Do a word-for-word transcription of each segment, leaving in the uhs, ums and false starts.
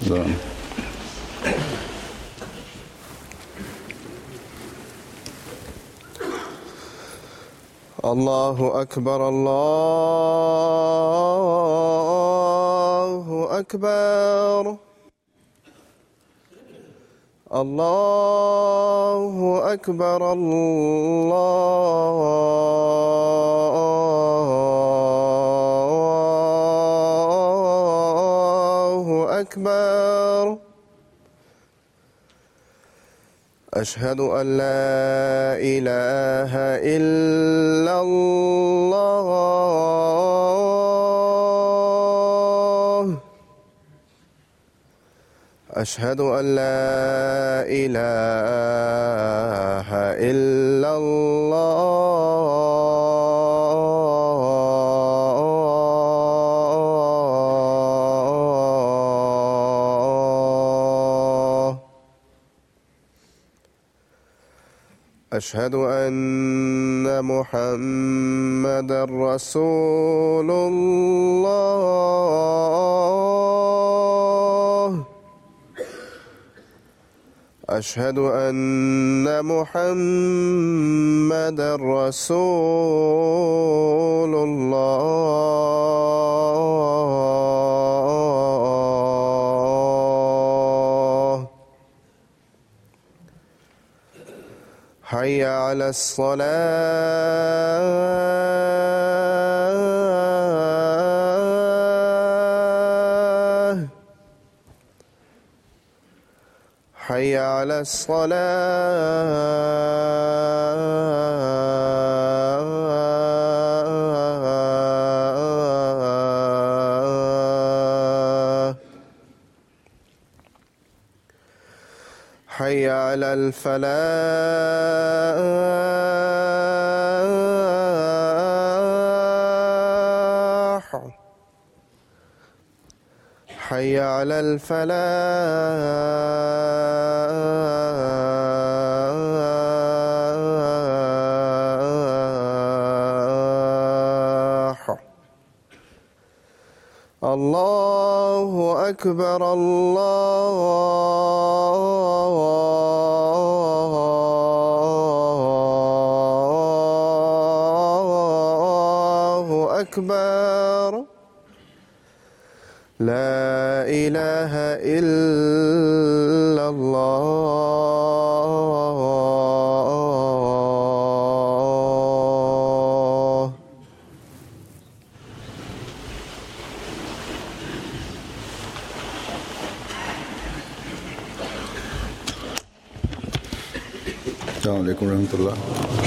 دان. الله أكبر الله أكبر الله أكبر الله أكبر. أشهد أن لا إله إلا الله. أشهد أن لا إله إلا الله. أشهد أن محمدًا رسول الله. أشهد أن محمدًا رسول الله. حي على الصلاة. حي على الصلاة. حي على الفلاح. حي على الفلاح. الله أكبر الله أكبر. لا إله إلا الله. السلام عليكم ورحمة الله.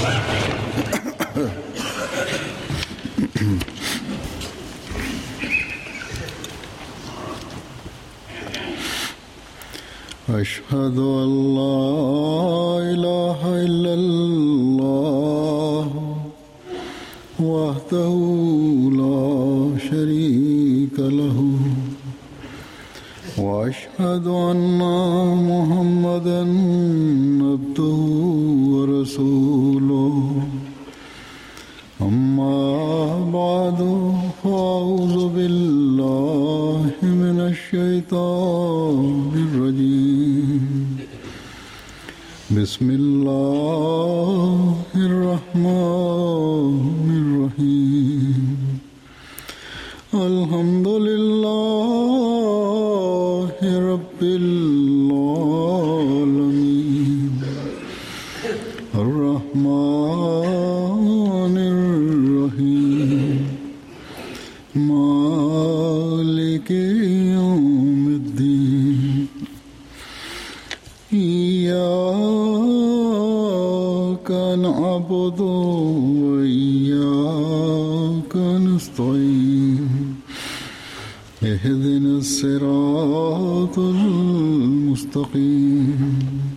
أشهد أن لا إله إلا الله وحده لا شريك له وأشهد أن محمدًا عبده ورسوله. أما بعد فأعوذ بالله من الشيطان الرجيم. بسم الله الرحمن الرحيم. الحمد لله رب العالمين. الرحمن الرحيم. مالك يوم الدين. إياك نعبد وإياك نستعين. اهدنا الصراط المستقيم.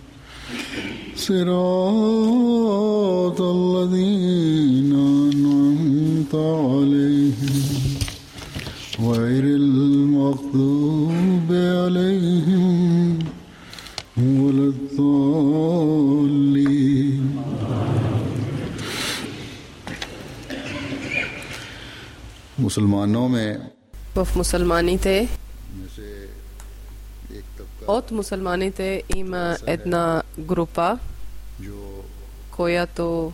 صراط الذين أنعمت عليهم غير المغضوب عليهم ولا الضالين. मुसलमानों में वो मुसलमानी थे От мусулманите има една група, която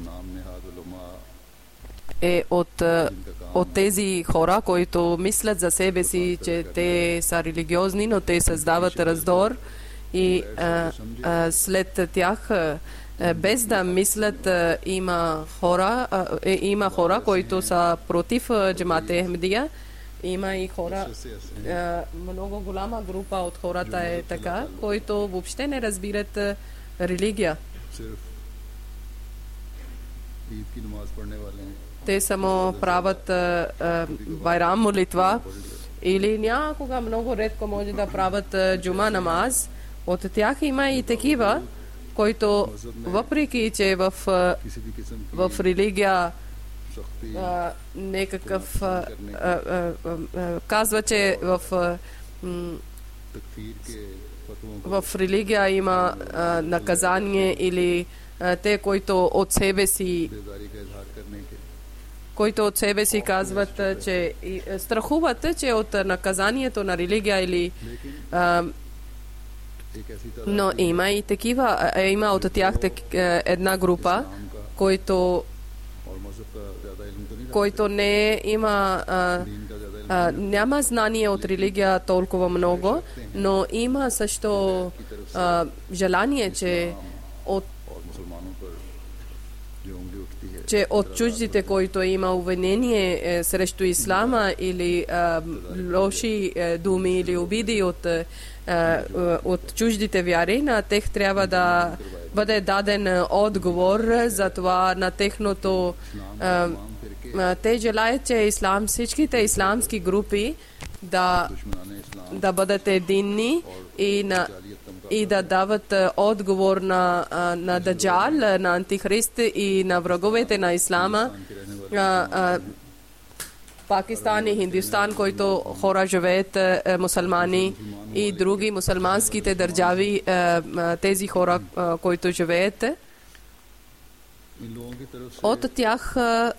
е от, от тези хора, които мислят за себе си, че те са религиозни, но те създават раздор и а, а, след тях, а, без да мислят, а, има хора, а, е, има хора, които са против Джамат Ахмадия. Има и хора, а, много голяма група от хората е така, които въобще не разбират а, религия. Те само правят а, а, байрам молитва или някога много редко може да правят а, джума намаз. От тях има и такива, които въпреки, че в, а, в религия а, некакъв а, а, а, а, казва, че в а, м, в религия има а, наказание или а, те, които от себе си които от себе си казват, че и, страхуват, че от наказанието на религия или а, но има и такива, има от тях так, една група, които който не има а, а, няма знание от религия толкова много, но има също а, желание, че от че от чуждите, които има обвинение е, срещу ислама или а, лоши е, думи или обиди от, е, от чуждите вяри, на тех трябва да бъде даден отговор за това на техното. А, а, те желаят, че ислам, всичките исламски групи да, да бъдат единни и на и да дават отговор на, на Даджал, на Антихрист и на враговете на ислама. Пакистан и Хиндустан, които хора живеят мусулмани и други мусулманските държави, тези хора, които живеят. От тях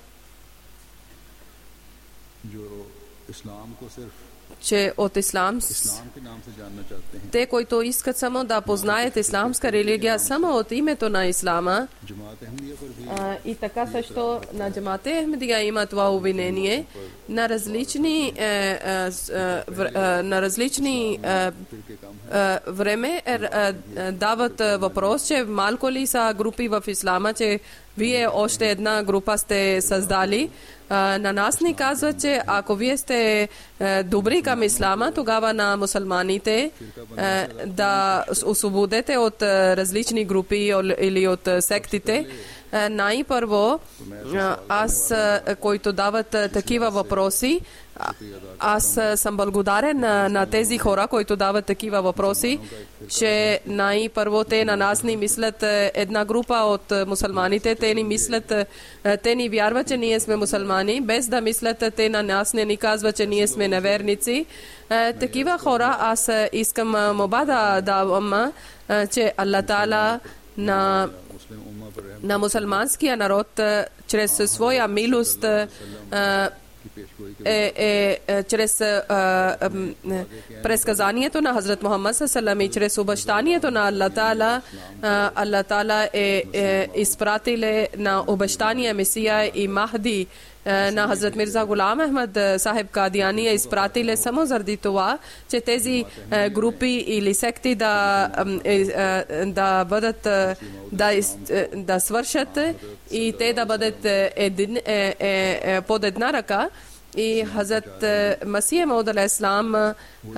че от ислам, те, които искат само да познаят исламска религия само от името на ислама, а, и така също на Джамат Ахмадия има това обвинение на различни е, е, е, на различни е, е, време е, е, дават въпрос, че малко ли са групи в ислама, че вие още една група сте създали. Uh, на нас ни казва, че ако вие сте uh, добри към ислама, тогава на мусулманите uh, да освободете от uh, различни групи или от uh, сектите. Uh, най-първо, uh, аз, uh, които дават uh, такива въпроси, аз uh, съм благодарен на, на тези хора, които дават такива въпроси, че най-първо те на нас ни мислят uh, една група от uh, мусулманите, те ни мислят, uh, те ни вярват, че ние сме мусулмани, без да мислят, те на нас не ни казват, че ние сме неверници. Uh, такива хора аз uh, искам uh, моба да давам, uh, че Аллах Таала на на мусулманския народ чрез своя милост е, е, е чрез е, е, предсказанието на Хазрат Мухаммад салам и чрез обещанието на Аллах Таала, Аллах Таала е, е изпратил на обещания Месия и Махди на Хазрат Мирза Гулам Ахмад Сахиб Кадиани е изпратил само заради това, че тези групи или секти да, да бъдат да, да свършат и те да бъдат един, е, е, е, под една ръка. И Хазрат Масия Мауд алейхи ислам,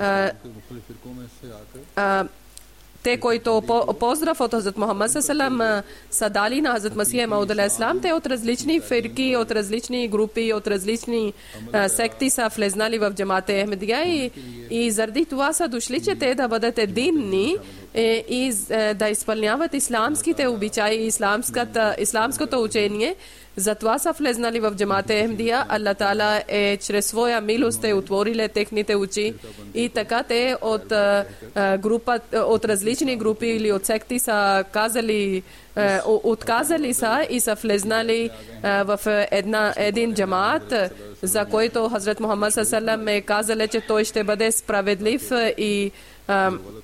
те, които поздрав от Хазрат Мухаммад салам са дали на Хазрат Масия Мауд алейхи ислам, те от различни фирки, от различни групи, от различни а, секти са влезнали в Джамат Ахмадия и, и заради това са дошли, че те да бъдат единни и, и да изпълняват исламските обичаи, исламското учение. Затова са влезнали в Джамат Ахмадия. Аллах Таала е чрез своя милост е отворили техните очи и така те от а, група, от различни групи или от секти са казали, а, отказали са и са влезнали а, в една, един джамаат, за който Хазрат Мухаммад салам е казали, че той ще бъде справедлив и а,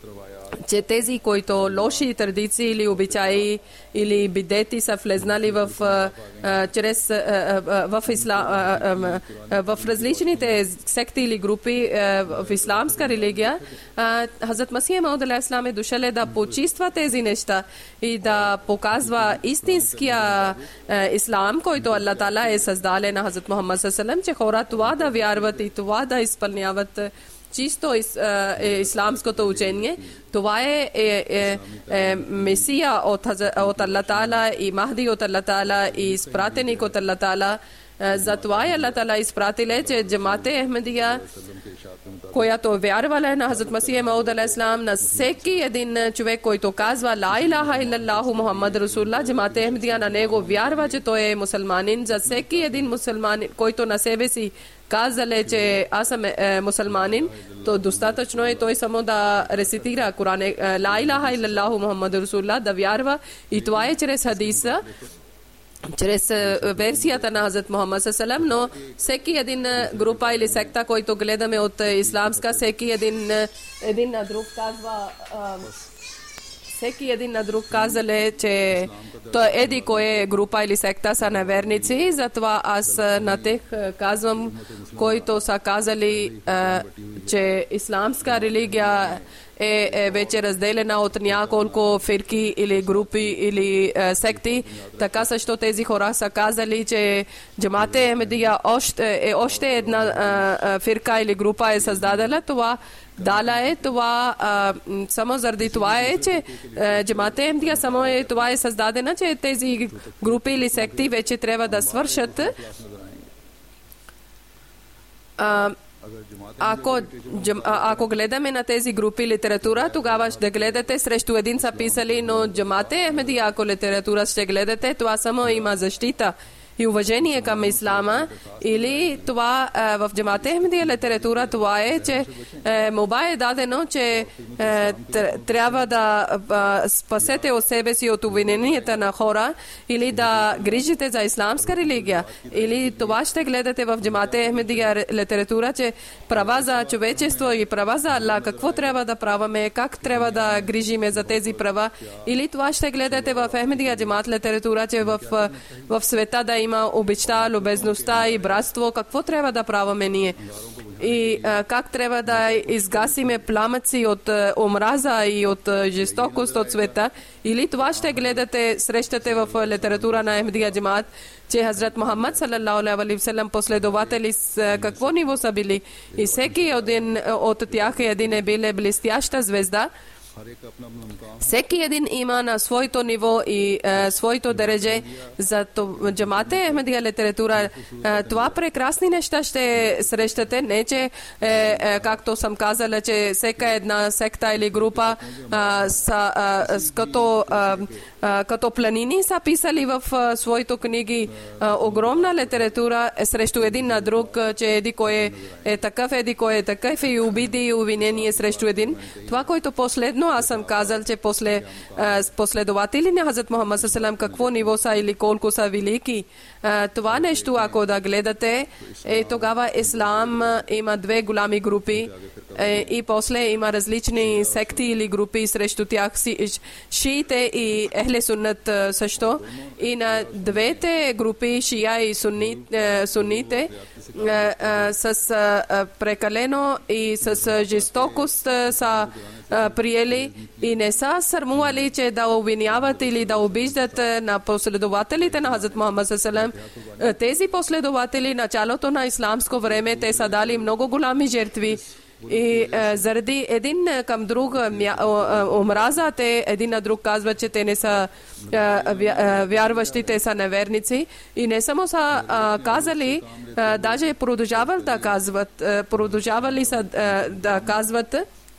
че тези, които лоши традиции или обичаи или бидети са влезнали в, а, чрез, а, а, в, исла, а, а, а, в различните секти или групи а, в исламска религия, Хазрат Масих Мауд алейхи ислам е дошъл да почиства тези неща и да показва истинския а, ислам, който Аллах Таала е създал на Хазрат Мухаммад саллаллаху, че хора това да вярват и това да изпълняват чисто ис, е, исламското учение. Това е, е, е, е Месия от, от Аллах Таала и Махди от Аллах Таала и изпратеник от Аллах Таала. Затова е Аллах Таала изпратиле, че Джамате Ахмедия, която вярвала на Хазрат Масих Мауд алейхи ислам, на всеки един човек, който казва ла илаха илаллаху Мухаммад Расулуллах, Джамате Ахмедия на него вярва, че той е мусулманин. За всеки един мусулманин, който на себе си казале, че аз съм е, мусулманин, то достатъчно е той само да рецитира Коран, ла илаха илаллаху Мухаммад Расулуллах, да вярва, и това е чрез хадиса, чрез версията на Хазрат Мухаммад саллаллаху, но всеки един група или секта, който гледаме от исламска, всеки един, един на друг казва, всеки един на друг казале, че то еди кое група или секта са неверници, затова аз на тях казвам, които са казали, че исламска религия е, е вече разделена от няколко фирки или групи или е, секти. Така също тези хора са казали, че Джамате Ахмедия е още една е, е, фирка или група е създадена. Това дала е това, е, само заради това е, че е, Джамате Ахмедия само е, това е създадена, че тези групи или секти вече трябва да свършат. Е, Ако, ако гледаме на тези групи литература, тогава ще гледате срещу един са писали, но Джамате Ахмедия, ако литература ще гледате, това само има защита и уважение към ислама, или това е, в Джамате Ахмедия литература, това е, че е, моба е дадено, че е, трябва да е, спасете от себе си от обвиненията на хора или да грижите за исламска религия. Или това ще гледате в Джамате Ахмедия литература, че права за човечество и права за Аллах, какво трябва да праваме, как трябва да грижиме за тези права. Или това ще гледате в Ахмедия Джамат литература, че в, в света да има обичта, любезността и братство, какво трябва да праваме ние. И а, как трябва да изгасиме пламъци от а, омраза и от а, жестокост от света. Или това ще гледате, срещате в литература на Ахмедия Джамат, че Хазрат Мухаммад саллаллаху алейхи ва саллям последователи с какво ниво са били. И всеки един от тях един е бил блестяща звезда. Всеки един има на своето ниво и е, своето дередже. За Джамате Ахмедия литература, е, това прекрасни неща ще срещате. Не, че е, е, както съм казала, че всяка една секта или група е, са, е, като, е, е, като планини са писали в е, своите книги е, огромна литература е, срещу един на друг, е, че еди кой е, е такъв, еди кой е такъв и обиди и обвинение срещу един. Това, което последно аз съм казал, че после uh, последователи на Хазрат Мухаммад саллаллаху какво ниво са или колко са велики. Uh, това нещо, ако да гледате, е, тогава ислам има две голями групи е, и после има различни секти или групи срещу тях, шиите и Ехле Суннат също. И на двете групи, шия и сунни, е, сунните, е, е, с е, прекалено и с жестокост е, са приели и не са сърмували, че да обвиняват или да обиждат на последователите на Хазрат Мухаммад саллаллаху. Тези последователи, началото на исламско време, те са дали много голями жертви. И е, заради един към друг омраза, те един на друг казват, че те не са е, е, вярващи, те са неверници. И не само са е, казали, е, даже продължавали да казват, е, продължавали са е, да казват.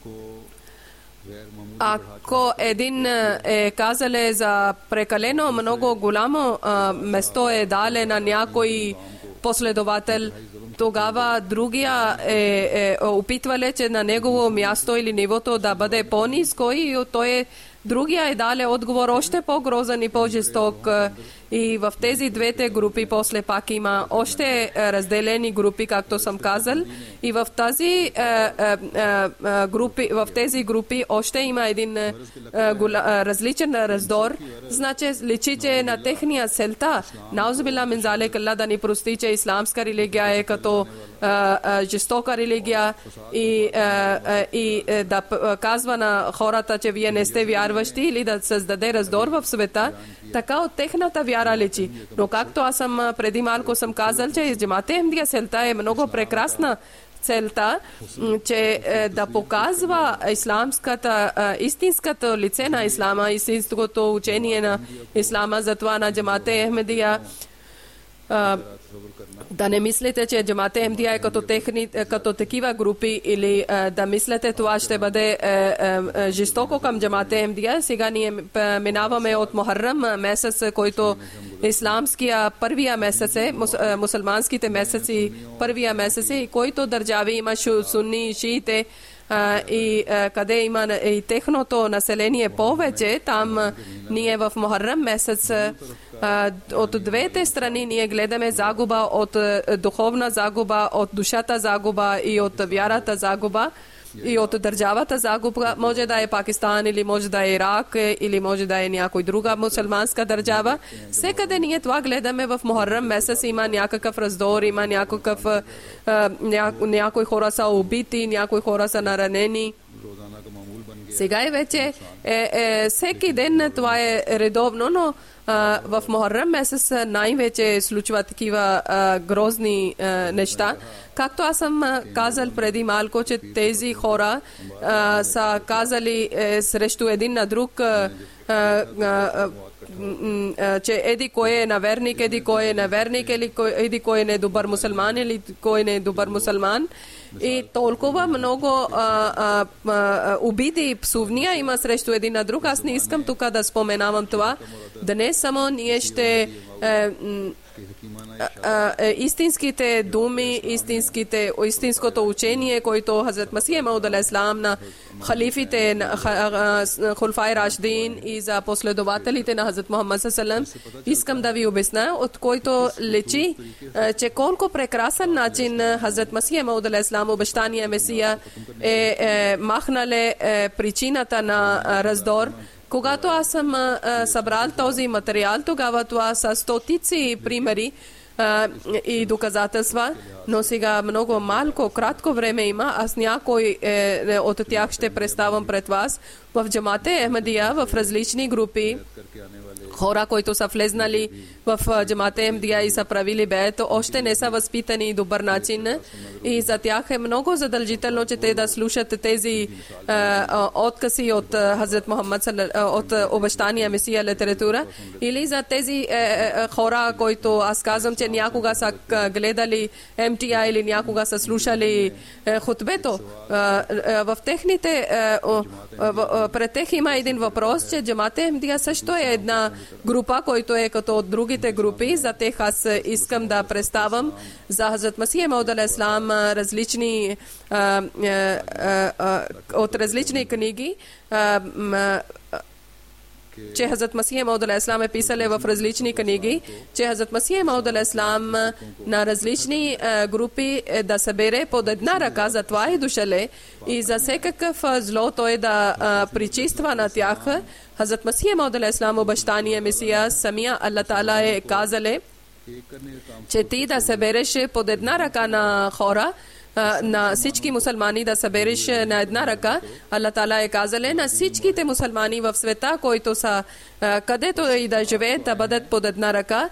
Ако един е казале за прекалено много голямо а, место е дале на някой последовател, тогава другия е, е опитвале, че на негово място или нивото да бъде по-ниско и той е Другия е даде отговор още по-грозен и по-жесток. И в тези двете групи после пак има още разделени групи, както съм казал. И в тази групи, в тези групи още има един различен раздор. Значи личи, че на техния целта, наузбилла мин залик, Аллах да ни прости, че исламска религия е като жестока религия и, и да казва на хората, че вие не сте вярващи, или да създаде раздор в света, така от техната вяра личи. Но както аз съм преди малко съм казал, че Джамат-е Ахмадия целта е много прекрасна целта, че да показва исламската, истинското лице на ислама, истинското учение на ислама. Затова на Джамат-е Ахмадия да не мислите, че Джамат-е Ахмадия е като, техни, като такива групи, или а, да мислите това ще бъде а, а, жестоко към Джамат-е Ахмадия. Сега ние минаваме от Мухаррам месец, който исламския първия месец е, мус, а, мусулманските месеци първия месец е, и който държави има сунни и шиите, Uh, и uh, къде има и техното население повече, там uh, ние в Мухаррам месец uh, от двете страни ние гледаме загуба от uh, духовна загуба, от душата загуба и от вярата загуба и от държавата загуба. Може да е Пакистан, или може да е Ирак, или може да е някой друга мусулманска държава. Всекъде ние това гледаме в Мухаррам месец. Има някакъв раздор, има някакъв ня, някои хора са убити, някои хора са наранени. Сега и вече е, е, всеки ден това е редовно, но а, в Мухаррам месец най-вече случва такива а, грозни а, неща. Както аз съм казал преди малко, че тези хора а, са казали е, срещу един на друг, а, а, а, а, че еди кой е наверник, еди кой е наверник, или еди кой не е добър мусулман, или кой не е добър мусулман. И толкова много а, а, а, обиди и псувния има срещу един на друг. Аз не искам тук да споменавам това. Днес само ние ще е, истинските думи, истинските, истинското учение, който Хазрат Масих Мауд алейхиссалам на халифите, на Хулфай Рашидин и за последователите на Хазрат Мухаммад саллаллаху алейхи ва саллям, искам да ви обясня, от който лечи, че колко прекрасен начин Хазрат Масих Мауд алейхиссалам, обещания Месия, е, е махнале е, причината на раздор. Когато аз съм а, събрал този материал, тогава това са стотици примери а, и доказателства, но сега много малко, кратко време има. Аз някой е, от тях ще представям пред вас. В Джамат-е Ахмадия, в различни групи, хора, които са влезнали в Джамат-е Ахмадия и са правили бейт, още не са възпитани и добър начин. И за тях е много задължително, че те да слушат тези а, откази от Хазрат Мухаммад, от обещания Месия литература. Или за тези а, хора, които аз казвам, че някога са гледали Ем Ти Ай или някога са слушали а, хутбето. А, а, в техните а, а, пред тях има един въпрос, че Джамат-е Ахмадия също е една група, който е като от другите групи. За тях аз искам да представям за Хазрат Масих Мауд алейхиссалам различни а, а, а, от различни книги, а, а, че Хазрат Масих Мауд алейхиссалам е писали в различни книги, че Хазрат Масих Мауд алейхиссалам на различни а, групи е да събере под една ръка, за това е дошале, и за всекакъв зло той да а, причиства на тях. Хазрат Масих Мауд алейхиссалам, обещания Месия, самия Аллах Таала е казале, че ти да събереш под една ръка на хора, на всички мусулмани да събереш на една ръка. Аллах Таала е казале на всичките мусулмани в света, които са където и да живеят, да бъдат под една ръка,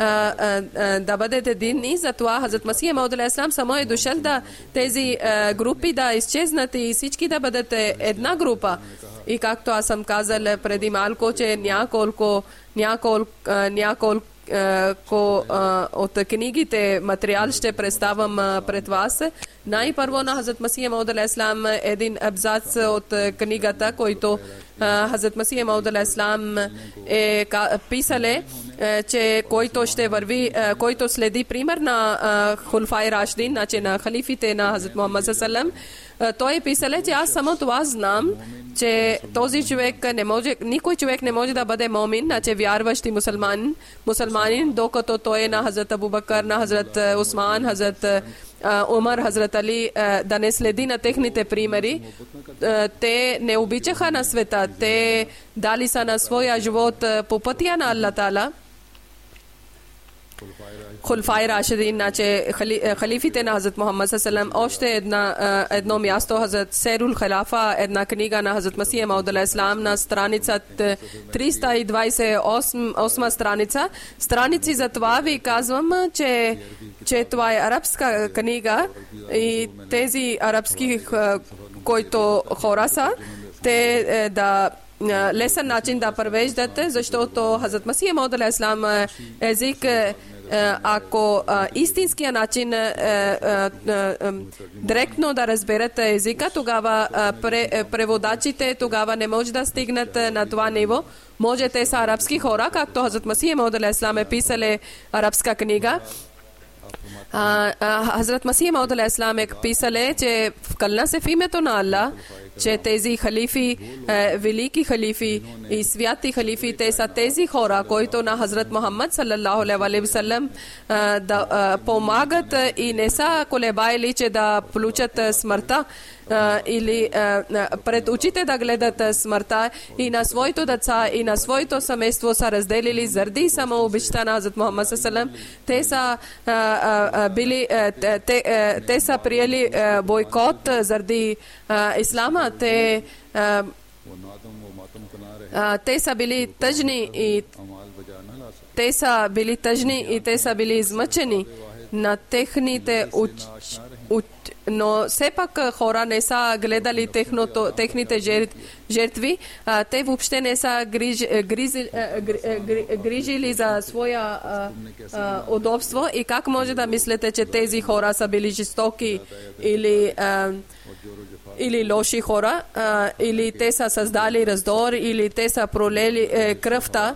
да бъдат един. И затова Хазрат Масих Мауд алейхиссалам само е дошъл да тези групи да изчезнат и всички да бъдат една група. И както аз съм казал преди малко, че няколко няколко няколко ко от книгите материал ще представям пред вас. Най-първо на Хазрат Масих Мауд алейхиссалам един абзац от книгата, който Хазрат Масих Мауд алейхиссалам е писале, че който ще върви, който следи пример на Хулфай Рашидин, значи на халифите на Хазрат Мухаммад саллаллаху алейхи ва саллям, той е писале, че аз само това знам, че този човек не може, никой човек не може да бъде момин, значи вярващ и мусулманин, мусулманин, докато той е на Хазрат Абу Бакър, на Хазрат Усман, Хазрат Умар, Хазрат Али, да не следи на техните примери. Те не обичаха на света, те дали са на своя живот по пътя на Аллах Таала. Хулфай Рашидин, значи халифите на Хазрат Мухаммад саллаллаху още една, едно място, Хазрат Серул Халафа, една книга на Хазрат Масия Мауд алейхиссалам на страница триста двадесет и осма страница. Страници за това ви казвам, че, че това е арабска книга и тези арабски, които хора са, те да лесен начин да превеждат, защото Хазрат Масия Мауд алейхиссалам език, ако истинския начин директно да разберат езика, тогава преводачите тогава не може да стигнат на това ниво. Може те са арабски хора, както Хазрат Масия Мауд алейхиссалам е писали арабска книга. Хазрат Масия Мауд алейхиссалам е писали, че вкълна се в името на Аллах, че тези халифи, велики халифи и святи халифи, те са тези хора, които на Хазрат Мухаммад саллаллаху алейхи ва саллям да помагат и не са колебаели, че да получат смъртта или пред очите да гледат смъртта, и на своето деца и на своето семейство са разделили заради само обичта на Хазрат Мухаммад саллаллаху алейхи ва саллям. Те са били, те, те са приели бойкот заради ислама. Те те са били тъжни и те са били тъжни и те са били измъчени на техните уч, уч, но все пак хора не са гледали техното, техните жертви. А, те въобще не са гриж, гризи, гри, грижили за своя а, а, удобство. И как може да мислите, че тези хора са били жестоки или а, или лоши хора, а, или те са създали раздор, или те са пролели е, кръвта.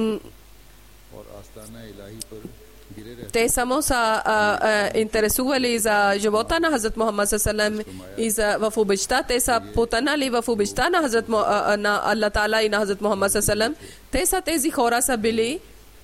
Те само са а, а, интересували за живота на Хазрат Мухаммад саллаллаху и за в обичта. Те са потънали в обичта на Хазрат на Аллах Таала и на Хазрат Мухаммад саллаллаху. Те са тези хора са били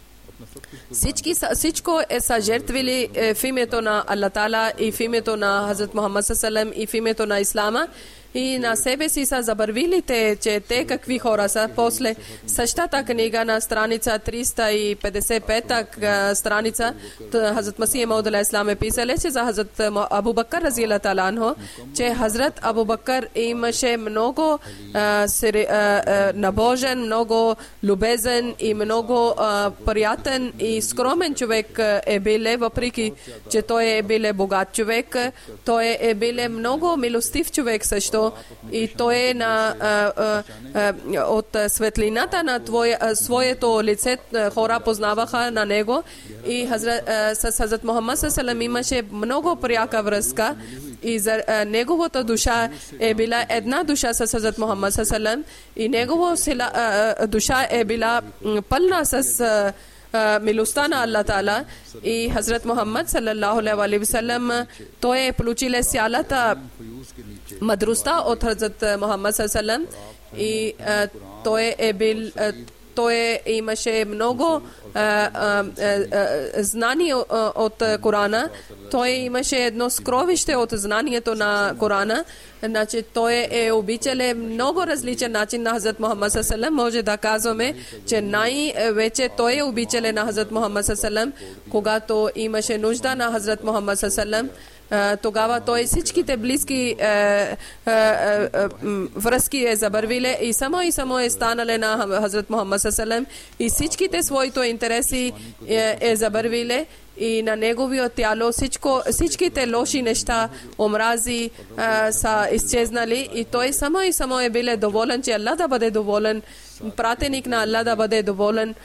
всички, всичко е са жертвили в името на Аллах Таала и в името на Хазрат Мухаммад саллаллаху и в името на Ислама. И на себе си са забравили те, че те какви хора са. После същата книга на страница триста петдесет и пета страница, Хазрат Масия Мауд алейхиссалам е писали, че за Хазрат Абу Бакър разияллаху таала анху, че Хазрат Абу Бакър имаше много а, сери, а, а, набожен, много любезен и много а, приятен и скромен човек е биле, въпреки че той е биле богат човек. Той е биле много милостив човек също. И той е на, а, а, а, от светлината на твое, а, своето лице хора познаваха на него. И Хазрат, а, с Хазрат Мухаммад саллаллаху имаше много пряка връзка. И за а, неговата душа е била една душа с Хазрат Мухаммад саллаллаху и негова сила, а, душа е била пълна с а, милостта на Аллах Таала. И Хазрат Мухаммад саллаллаху алейхи ва саллям той е получил цялата мъдростта от Хазрат Мухаммад саллаллаху и а, той е бил а, той имаше много а, а, а, знания от Корана. Той имаше едно скровище от знанието на Корана. Значи той е обичал много различен начин на Хазрат Мухаммад саллаллаху. Може да казваме, че най-вече той е обичал на Хазрат Мухаммад саллаллаху, когато имаше нужда на Хазрат Мухаммад саллаллаху. Тогава той всичките близки е, е, е, връзки е забравили и само и само е станали на Хазрат Мухаммад саллаллаху и всичките своите интереси е, е забравили и на неговият тяло всичко, всичките лоши неща, омрази е, са изчезнали и той само и само е бил доволен, че Аллах да бъде доволен, пратеник на Аллах да бъде доволен.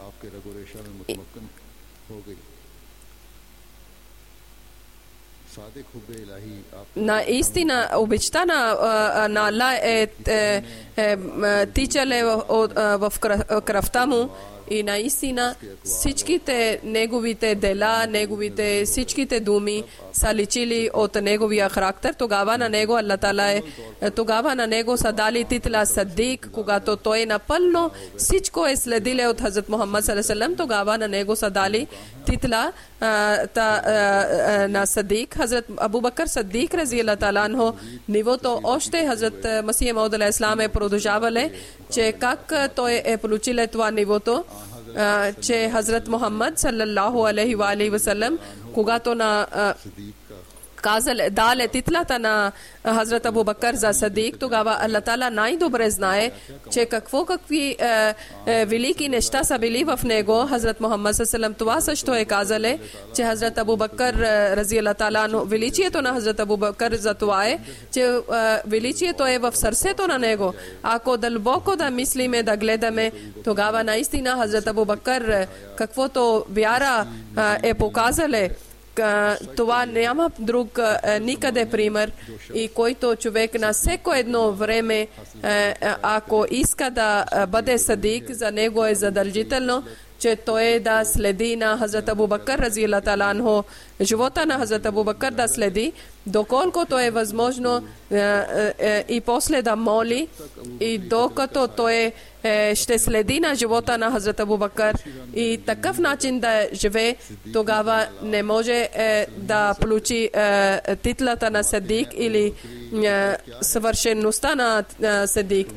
Наистина обичта на, на Аллах е, е, е тичале в, в кръвта му И наистина всичките неговите дела, неговите всичките думи са личили от неговия характер. Тогава на него Аллах Таала е, тогава на него са дали титла Садик, когато той напълно всичко е следиле от Хазрат Мухаммад саллаллаху алейхи ва саллям, тогава на него са дали титла а, та, а, а, на Садик. Хазрат Абу Бакър Садик разияллаху таала анху нивото още Хазрат Масих Мауд алейхи салам е продължавале, че как той е получил това нивото, а, че Хазрат Мухаммад саллаллаху алейхи ва алейхи ва саллям, когато на а, казале, дале титлата на Хазрат Абу Бакър за Садик, тогава Аллах Таала най-добре знае, че какво какви е, е, велики неща са били в него. Хазрат Мухаммад саллаллаху алейхи ва саллям това също е казале, че Хазрат Абу Бакър разияллаху таала анху, величието на Хазрат Абу Бакър за това е, че е, величието е в сърцето на него. Ако дълбоко да мислиме, да гледаме, тогава наистина Хазрат Абу Бакър каквото вяра е показале, това няма друг никъде пример, и който човек на всяко едно време, ако иска да бъде садик, за него е задължително, че той да следи на Хазрат Абу Бакър разияллаху таала анху, живота на Хазрат Абу Бакър да следи, доколкото е възможно, и после да моли, и докато той ще следи на живота на Хазрат Абу Бакър и такъв начин да живее, тогава не може да получи титлата на Садик или съвършеността на Садик.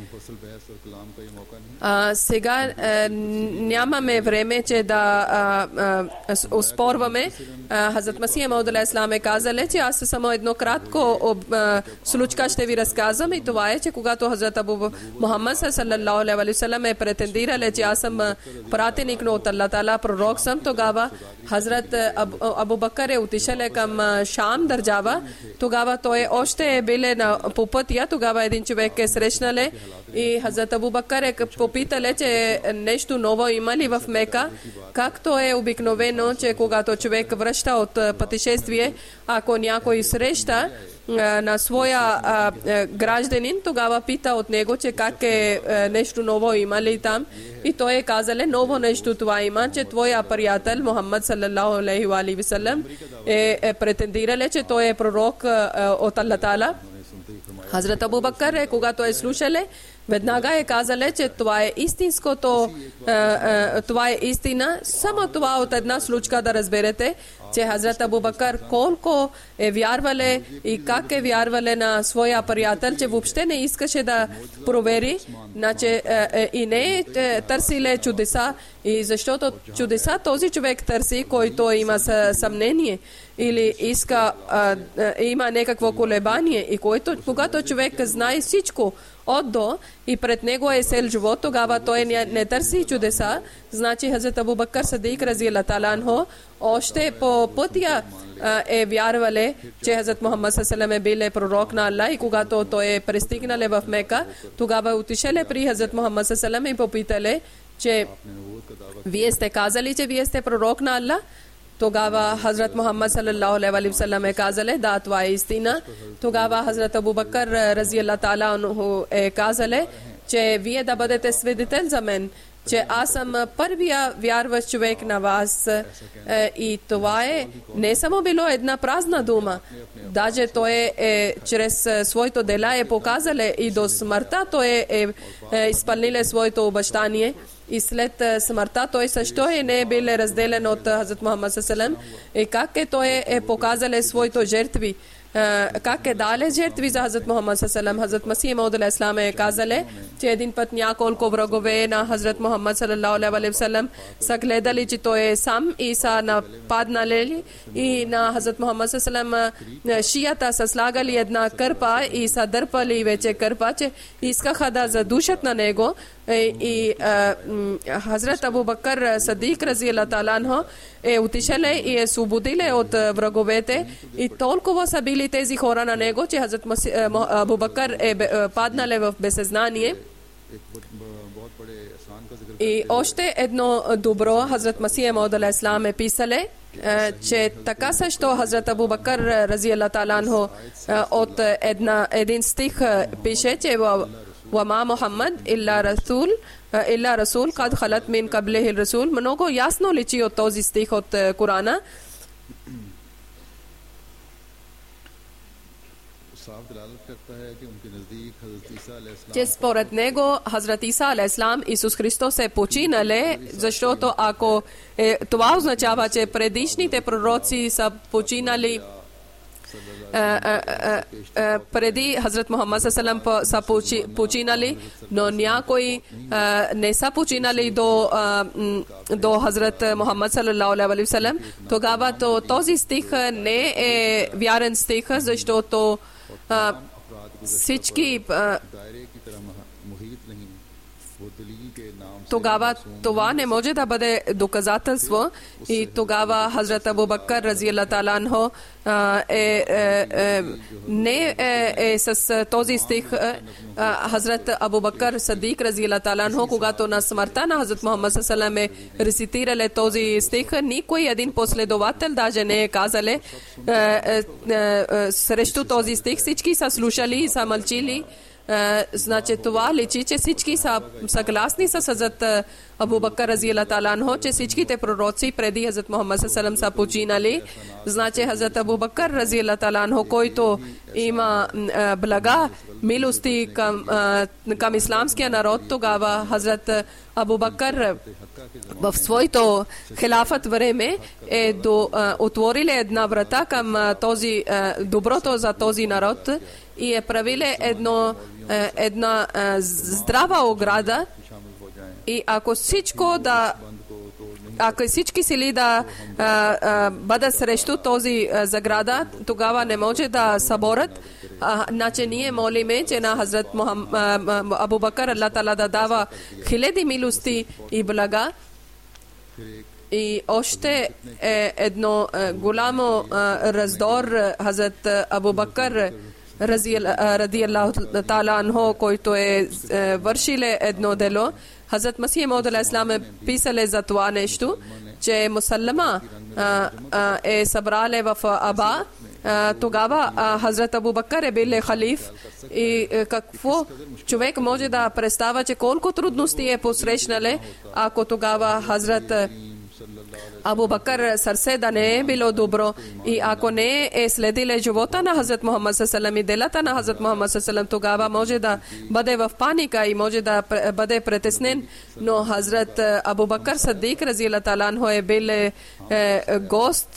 А, сега а, нямаме време, че да а, а, оспорваме. Хазрат Масих Мауд алейхи салам е казале, че аз само едно кратко а, случка ще ви разказвам, и това е, че когато Хазрат Абу Мухаммад саллаллаху алейхи ва саллям е претендирал, че аз съм пратеник от Аллах Таала, пророк съм, тогава Хазрат Абу, Абу Бакър е отишъл към Шам държава, тогава той още е бил по пътя, тогава един човек е срещнале и Хазрат Абу Бакър е попитале, че нещо ново има ли в Мека, както е обикновено, че когато човек връща от пътешествие, ако някой среща на своя а, а, гражданин, тогава пита от него, че как е а, нещо ново има ли там, и той е казале, ново нещо това има, че твоя приятел Мухаммад саллаллаху алейхи ва алейхи ва саллям е, е претендирал, че той е пророк а, от Аллах Таала. Хазрат Абу Бакър е, когато е слушале, веднага е казале, че това е истинското, а, а, това е истина. Само това от една случка да разберете, че Хазрат Абу Бакър колко е вярвале и как е вярвале на своя приятел, че въобще не искаше да провери, значи, и не е търсиле чудеса, и защото чудеса този човек търси, който има съмнение или иска, а, а, има някакво колебание, и който, когато човек знае всичко от до и пред него е цел живот, тогава той не, не търси чудеса. Значи Хазрат Абу Бакър Садик разияллаху таала анху още по пътя е вярвале, че Хазрат Мухаммад саллаллаху алейхи ва саллям е бил пророк на Аллах, и когато той е пристигнале в Мека, тогава отишеле при Хазрат Мухаммад саллаллаху алейхи ва саллям и попитале, че вие сте казали, че вие сте пророк на Аллах. Тогава Хазрат Мухаммад саллаллаху алейхи ва саллям е казале, да, това е истина. Тогава Хазрат Абу Бакър разияллаху таала анху е казале, че вие да бъдете свидетел за мен, че аз съм първия вярващ човек на вас, и това е не само било една празна дума, даже той е, е чрез своето дела е показале и до смъртта той е, е, е изпълниле своето обещание. И след смъртта той също е не е бил разделен от Хазрат Мухаммад саллаллаху алейхи ва саллям, и как е той е показале своето жертви, как е дале жертви за Хазрат Мухаммад саллаллаху алейхи ва саллям. Хазрат Масих Мауд алейхи салам е казале, че един път няколко врагове на Хазрат Мухаммад саллаллаху алейхи ва саллям са гледали, че той е сам, и са нападнали, и на Хазрат Мухаммад саллаллаху алейхи ва саллям шията са слагали една кърпа и са дърпали вече кърпа, че искаха да задушат на него. И Хазрат Абу Бакър Садик разияллаху таала анху е отишеле и е освободиле от враговете, и толкова са били тези хора на него, че Хазрат Абу Бакър е паднале в безсъзнание. И още едно добро Хазрат Масих Мауд алейхи салам е писале, че така също Хазрат Абу Бакър разияллаху таала анху от една, един стих пише, че وما محمد إلا رسول illa rasul kad khalat min qablihi rasul. Mnogo jasno liči od този стих от Корана. Че според него Хазрат Иса алейхиссалам Исус Христос е починале, защото ако е, това означава, че предишните пророци са починали преди Хазрат Мухаммад салам са починали, но някои не са починали до, до Хазрат Мухаммад салалаху алейхи ва салям, тогава този стих не е вярен стих, защото всички тогава това не може да бъде доказателство и тогава Хазрат Абу Бакър разиаллаху таала анху е, е, е, не е, е с този стих. Хазрат Абу Бакър Садик разиаллаху таала анху, когато на смъртта на Хазрат Мухаммад салам е рецитирали този стих, никой един последовател даже не е казали срещу този стих. Всички са слушали и са мълчили. Значи това личи, че всички са съгласни с Хазрат Абу Бакър разиаллаху таала анху, че всичките пророци преди Хазрат Мухаммад салам са починали. Значи Хазрат Абу Бакър разиаллаху таала анху, който има блага, милости към, към исламския народ, тогава Хазрат Абу Бакър в своето хилафът време е до, отворили една врата към този доброто за този народ и е правили едно, една здрава ограда. И ако всичко да ако всички сили да а, а, бъдат срещу този а, заграда, тогава не може да съборят. Значи ние молиме, че на Хазрат Мухам, а, Абу Бакър Аллах Таала да дава хиляди милости и блага. И още е едно а, голямо а, раздор Хазрат Абу Бакър радиаллаху таала анху, който е вършил едно дело. Хазрат Масих Мауд алейхиссалам е писали за това нещо, че Мусалама е събрали в Аба. Тогава Хазрат Абу Бакър е бил халиф и какво човек може да представя, че колко трудности е посрещнали, ако тогава Хазрат Абу Бакър сърце да не е било добро и ако не е следиле живота на Хазрат Мухаммад салам и делата на Хазрат Мухаммад салам, тогава може да бъде в паника и може да бъде притеснен. Но Хазрат Абу Бакър Садик разиаллаху таала анху е бил гост,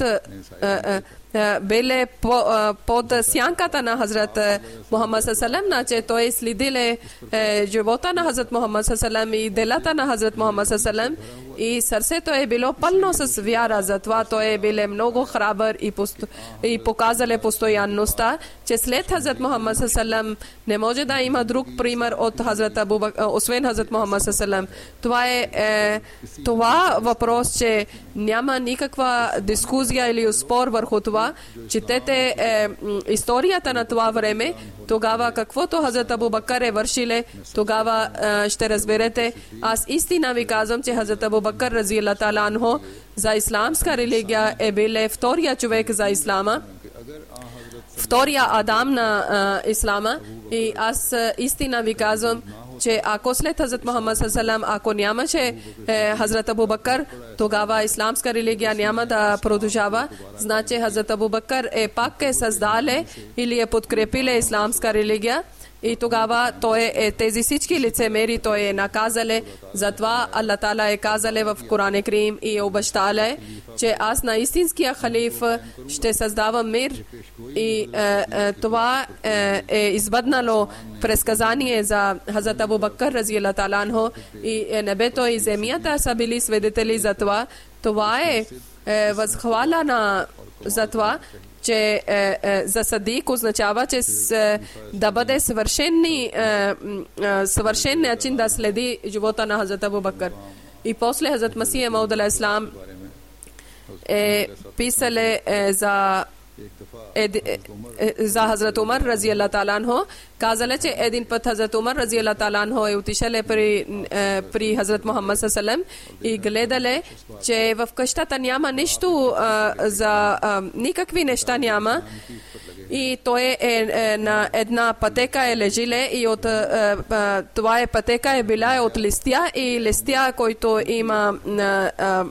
били под сянката на Хазрат Мухаммад салам, че той следиле живота на Хазрат Мухаммад салам и делата на Хазрат Мухаммад салам и сърцето е било пълно с вяра. Затова той е бил много храбър и, пост... и показали постоянността, че след Хазрат Мухаммад салам не може да има друг пример от Хазрат Абу Бакър, освен Хазрат Мухаммад салам. Това е, е това въпрос, че няма никаква дискусия или спор върху това. Четете е, историята на това време, тогава каквото Хазрат Абу Бакър е вършиле, тогава е, ще разберете. Аз истина ви казвам, че Хазрат Абу Бакър разиаллаху таала анху за исламска религия е бил втория човек за ислама, втория Адам на а, ислама. И аз а, истина ви казвам, че ако след Хазрат Мухаммад салам, ако нямаше е, Хазрат Абу Бакър, тогава исламска религия няма да продължава. Значи Хазрат Абу Бакър е пак е създале или е подкрепиле исламска религия. И тогава той е тези всички лицемери, той е наказале. Затова Аллах Таала е казале в Коран Крим и обещале, че аз на истинския халиф ще създавам мир. И е, е, това е, е избъднало предсказание за Хазрат Абу Бакър разиаллаху таала анху и е, небето и земята са били свидетели за това. Това е, е възхвала на за това, че е, е, за Садик означава, че с, да бъде съвършенни, е, е, съвършен начин да следи живота на Хазрат Абу Бакър. И после Хазрат Масих Мауд алейхиссалам е писали е, за е, е, е, за Хазрат Умар разиаллаху таала анху. Казали, че един път Хазрат Умар разиаллаху таала анху е отишъл при, е, при Хазрат Мухаммад салам и гледали, че в къщата няма нищо, а, за а, никакви неща няма. и той е, е на една пътека е лежиле и от е, е, това е пътека е била е от листя и листя, който има е, е,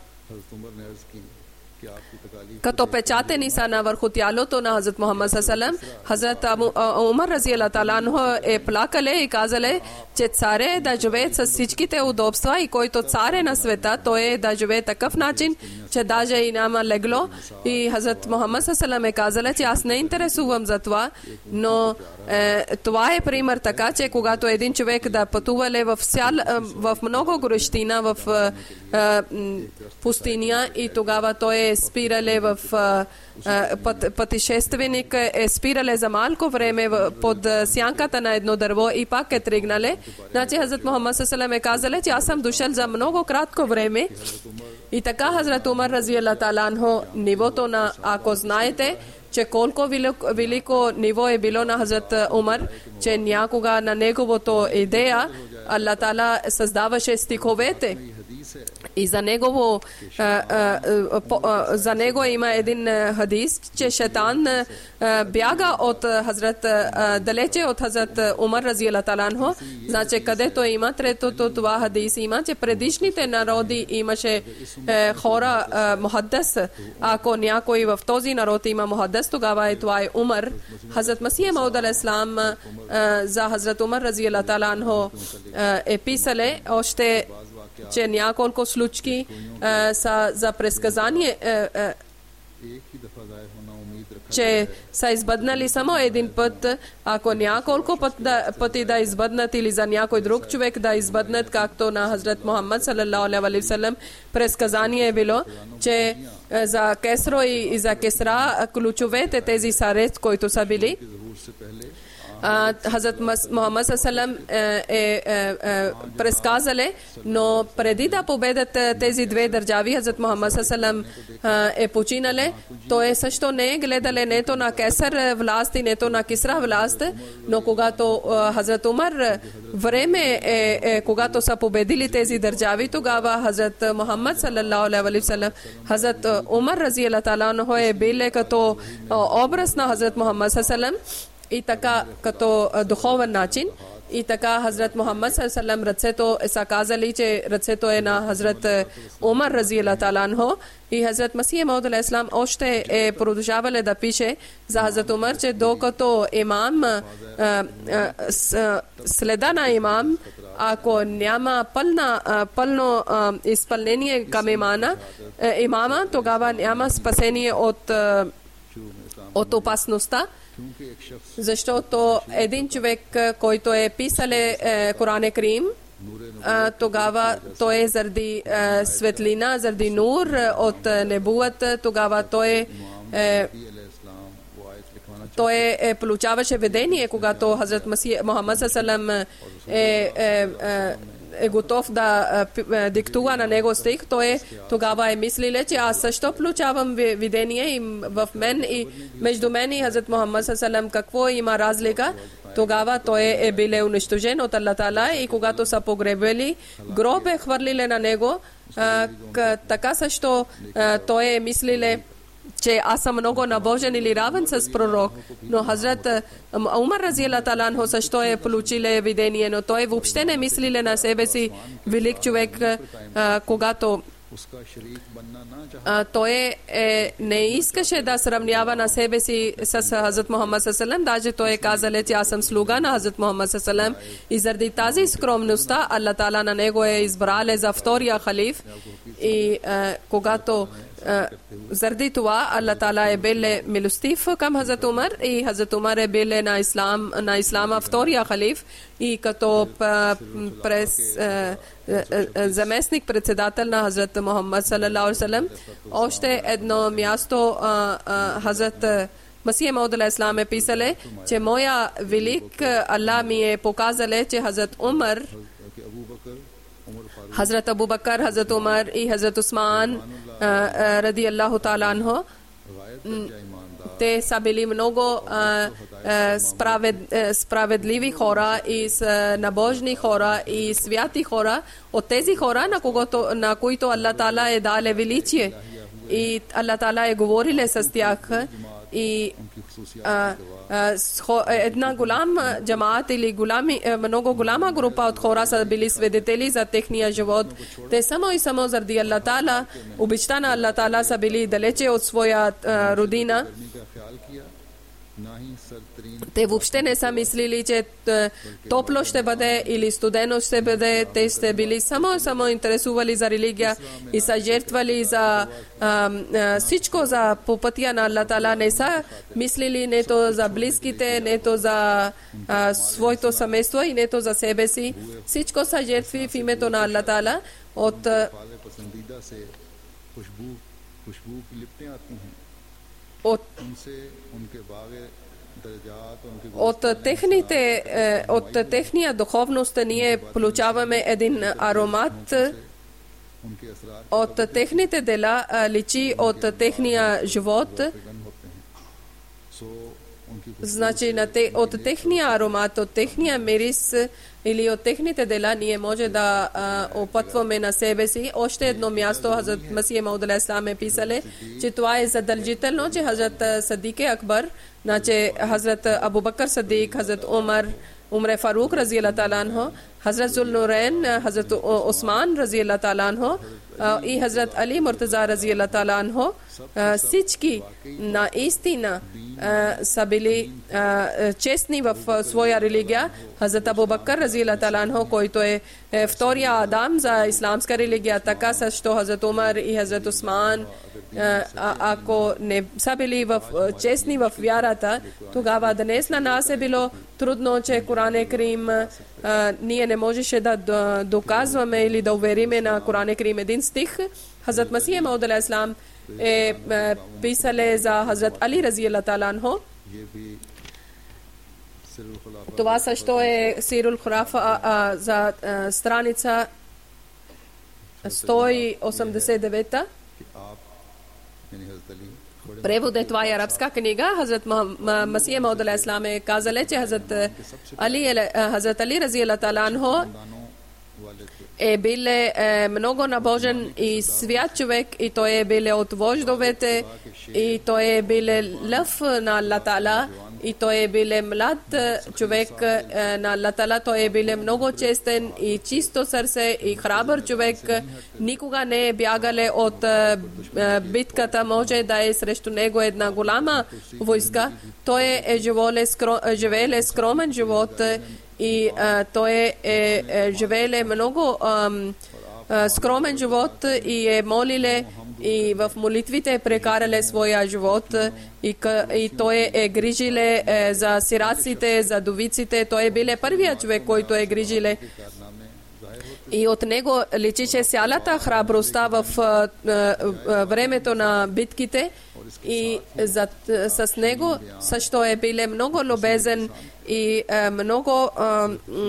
като печатени са на върху тялото на Хазрат Мухаммад салалалаху алейхи ва саллям. Хазрат Умар разияллаху таала анху е плакале и казале, че цар е да живее с всичките удобства и който цар е на света, той е да живее такъв начин, че даже и няма легло. И Хазрат Мухаммад салалалаху алейхи ва саллям е казала, че аз не интересувам за това, но е, това е пример така, че когато един човек да пътувале в, сял, в много горещина, в е, пустиня и тогава той е спирале в път, пътешественик е спирале за малко време под сянката на едно дърво и пак е тръгнале. Значи Хазрат Мухаммад салалалаху алейхи ва саллям е казале, че аз съм дошъл за много кратко време. И така Хазрат Умар разияллаху таала анху нивото на, ако знаете, че колко велико, велико ниво е било на Хазрат Умар, че някога на неговото идея Аллах Таала създаваше стиховете. И за негово а, а, а, за него има един хадис, че шайтан а, бяга от Хазрат а, далече от Хазрат Умар разияллаху таала анху. Значи където има третото това хадис има, че предишните народи имаше а, хора а, мухаддас. Ако някой в този народ има мухаддас, тогава е това е Умар. Хазрат Масих Мауд алейхиссалам за Хазрат Умар разияллаху таала анху е писале още, че няколко случки са за предсказание, че са избъднали само един път, ако няколко път да, пъти да избъднат или за някой друг човек да избъднат, както на Хазрат Мухаммад салалалаху алейхи ва саллям предсказание е било, че за Кесро и, и за Кесра ключовете тези са ред, които са били. Хазрат Мухаммад салалалаху алейхи е предсказале, но преди да победят тези две държави, Хазрат Мухаммад салалалаху алейхи е починале. Той също не е гледале нето на Кесър власт и нето на Кисра власт, но когато Хазрат Умар време е, е когато са победили тези държави, тогава Хазрат Мухаммад салалалаху алейхи ва саллям, Хазрат Умар разияллаху таала анху е бил като образ на Хазрат Мухаммад салалалаху алейхи ва саллям. И така като духовен начин. И така Хазрат Мухаммад салалалаху алейхи ва саллям ръцето са казали, че ръцето е на Хазрат Умар разияллаху таала анху. И Хазрат Масих Мауд алейхиссалам още е продължавали да пише за Хазрат Умар, че докато имам следа на имам, ако няма пълна, пълно изпълнение към имана, имама, тогава няма спасение от, от опасността. Защото един човек, който е писале Коран Карим, тогава той е заради светлина, заради нур от небуата, тогава той е той е получаваше видение, когато Хазрат Мухаммад салалалаху алейхи ва саллям е, е, е е готов да диктува на него стих, той тогава е мислиле, че аз също получавам видение и в мен и между мен и Хазрат Мухаммад салалалаху алейхи ва саллям какво има разлика. Тогава той е бил унищожен от Аллах Таала и когато са погребели, гроб е хвърлили на него. А, така също а, той е мислиле, че аз съм много набожен или равен с пророк. Но Хазрат Умар разияллаху таала анху също е получиле видение, но той въобще не мислиле на себе си велик човек, а, когато а, той е, не искаше да сравнява на себе си с Хазрат Мухаммад салалалаху алейхи ва саллям. Даже той е казал, че аз съм слуга на Хазрат Мухаммад салалалаху алейхи ва саллям. И заради тази скромността Аллах Таала на него е избрал за втория халиф. И а, когато заради това Аллах Таала е бил милостив към Хазрат Умар и Хазрат Умар е бил на ислам, на ислама втория халиф и като през заместник председател на Хазрат Мухаммад салалалаху алейхи ва саллям. Още едно място Хазрат Масих Мауд алейхиссалам е писале, че моя велик Аллах ми е показале, че Хазрат Умар, Хазрат Абу Бакър, Хазрат Умар и Хазрат Усман радиаллаху таала анху, те са били много справед, справедливи хора и набожни хора и святи хора. От тези хора, на, когото, на които Аллах Таала е дале величие и Аллах Таала е говориле с тях и а, една голяма джамаат или голями, много голяма група от хора са били свидетели за техния живот. Те само и само заради Аллах Таала, обичта на Аллах Таала, са били далече от своя родина. Те въобще не са мислили, че топло ще бъде или студено ще бъде. Те ще били само само интересували за религия и са жертвали за а, а, всичко за по пътя на Аллах Таала. Не са мислили нето за близките, нето за а, своето семейство и нето за себе си. Всичко са жертви в името на Аллах Таала. От от От техните, от техния духовност ние получаваме един аромат. От техните дела личи от техния живот. Значи от техния аромат, от техния мирис или от техните дела ние може да а, опътваме на себе си. Още едно място Хазрат Масих Мауд алейхи салам е писали, че това е задължително, че Хазрат Садик Акбар, значи Хазрат Абу Бакр Садик, Хазрат Умар, Умре Фарук рази Аллах таала анху, Хазрат Зулнурейн, Хазрат Осман рази Аллах таала анху и Хазрат Али Муртаза рази Аллах таала анху, всички наистина са били честни в своя религия. Хазрат Абу Бакр рази Аллах таала анху, който е втория Адам за исламска религия, така също Хазрат Умар и Хазрат Осман, ако не са били в, честни в вярата, тогава днес на нас е било трудно, че Коран Карим ние не можеше да доказваме или да увериме на Коран Карим един стих. Хазрат Масих Мауд алейхи салам е писали за Хазрат Али рази Аллах таала анху. Това също е Сирул Хурафа за страница сто осемдесет и девета. Превод е, това е арабска книга. Хазрат Масих Мауд алейхи салам е казали, че Хазрат Али, Хазрат Али рази Аллах таала анху е бил много набожен и свят човек, и той е бил от вождовете, и той е бил лъв на Аллах Таала, и той е бил млад човек на Аллах Таала. Той е бил много честен и чисто сърце и храбър човек. Никога не е бягал от битката, може да е срещу него една голяма войска. Той е живеел скромен живот и а, той е, е, е живеел много ам, а, скромен живот и е молиле и в молитвите е прекарале своя живот и, и той е грижиле е, за сираците, за довиците. Той е биле първият човек, който е грижиле. И от него личише цялата храбростта в а, а, времето на битките и за, с него също е биле много любезен и а, много а,